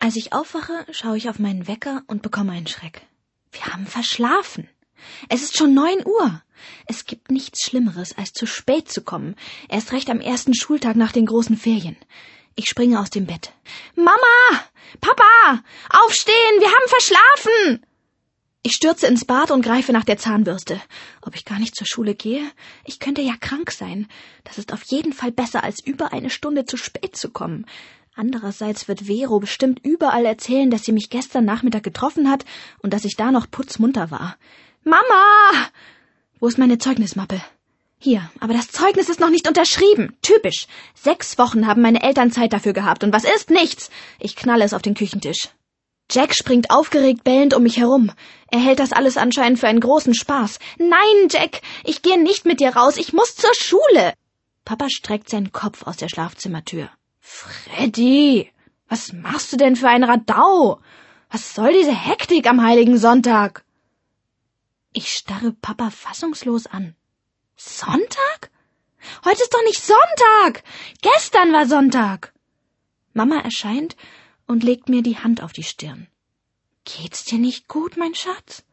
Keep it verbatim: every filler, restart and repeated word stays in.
Als ich aufwache, schaue ich auf meinen Wecker und bekomme einen Schreck. Wir haben verschlafen. Es ist schon neun Uhr. Es gibt nichts Schlimmeres, als zu spät zu kommen. Erst recht am ersten Schultag nach den großen Ferien. Ich springe aus dem Bett. Mama! Papa! Aufstehen! Wir haben verschlafen! Ich stürze ins Bad und greife nach der Zahnbürste. Ob ich gar nicht zur Schule gehe? Ich könnte ja krank sein. Das ist auf jeden Fall besser, als über eine Stunde zu spät zu kommen. Andererseits wird Vero bestimmt überall erzählen, dass sie mich gestern Nachmittag getroffen hat und dass ich da noch putzmunter war. Mama! Wo ist meine Zeugnismappe? Hier, aber das Zeugnis ist noch nicht unterschrieben. Typisch. Sechs Wochen haben meine Eltern Zeit dafür gehabt. Und was ist? Nichts. Ich knalle es auf den Küchentisch. Jack springt aufgeregt bellend um mich herum. Er hält das alles anscheinend für einen großen Spaß. Nein, Jack, ich gehe nicht mit dir raus. Ich muss zur Schule. Papa streckt seinen Kopf aus der Schlafzimmertür. Freddy, was machst du denn für ein Radau? Was soll diese Hektik am heiligen Sonntag? Ich starre Papa fassungslos an. Sonntag? Heute ist doch nicht Sonntag! Gestern war Sonntag! Mama erscheint und legt mir die Hand auf die Stirn. Geht's dir nicht gut, mein Schatz?